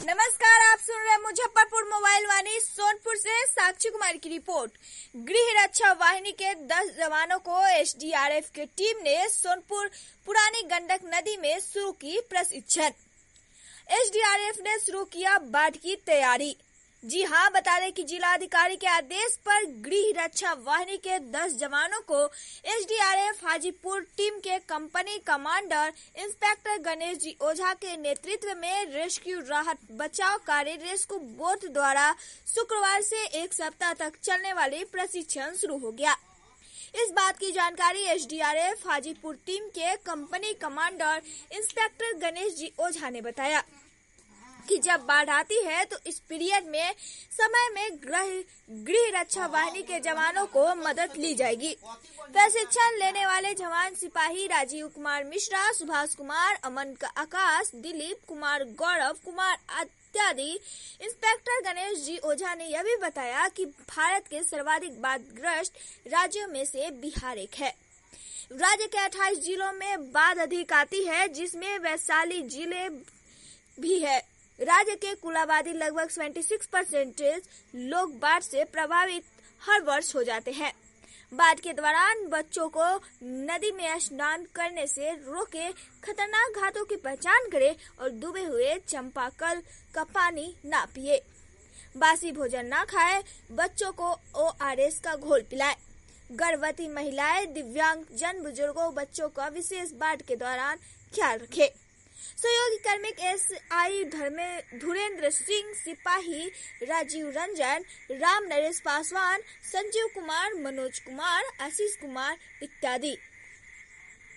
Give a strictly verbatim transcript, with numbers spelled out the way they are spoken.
नमस्कार, आप सुन रहे मुजफ्फरपुर मोबाइल वाणी। सोनपुर से साक्षी कुमार की रिपोर्ट। गृह रक्षा वाहिनी के दस जवानों को एसडीआरएफ की टीम ने सोनपुर पुरानी गंडक नदी में शुरू की प्रशिक्षण। एसडीआरएफ ने शुरू किया बाढ़ की तैयारी। जी हां, बता दें कि जिलाधिकारी के आदेश पर गृह रक्षा वाहिनी के दस जवानों को एसडीआरएफ हाजीपुर टीम के company commander inspector Ganesh ji Ojha के नेतृत्व में रेस्क्यू राहत बचाव कार्य रेस्क्यू बोट द्वारा शुक्रवार से एक सप्ताह तक चलने वाली प्रशिक्षण शुरू हो गया। इस बात की जानकारी एसडीआरएफ हाजीपुर टीम के company commander inspector Ganesh ji Ojha ने बताया कि जब बाढ़ आती है तो इस पीरियड में समय में गृह गृह रक्षा वाहिनी के जवानों को मदद ली जाएगी। प्रशिक्षण लेने वाले जवान सिपाही राजीव कुमार मिश्रा, सुभाष कुमार, अमन आकाश, दिलीप कुमार, गौरव कुमार इत्यादि। इंस्पेक्टर गणेश जी ओझा ने यह भी बताया कि भारत के सर्वाधिक बाढ़ग्रस्त राज्यों में से बिहार एक है। राज्य के अट्ठाईस जिलों में बाढ़ अधिक आती है, जिसमें वैशाली जिले भी है। राज्य के कुल आबादी लगभग छिहत्तर परसेंटेज लोग बाढ़ से प्रभावित हर वर्ष हो जाते हैं। बाढ़ के दौरान बच्चों को नदी में स्नान करने से रोके, खतरनाक घाटों की पहचान करें और डूबे हुए चंपाकल का पानी ना पिए, बासी भोजन ना खाएं, बच्चों को ओआरएस का घोल पिलाएं। गर्भवती महिलाएं, दिव्यांग जन, बुजुर्गों, बच्चों का विशेष बाढ़ के दौरान ख्याल रखें। सहयोगी कार्मिक एस आई धुरेंद्र सिंह, सिपाही राजीव रंजन, राम नरेश पासवान, संजीव कुमार, मनोज कुमार, आशीष कुमार इत्यादि।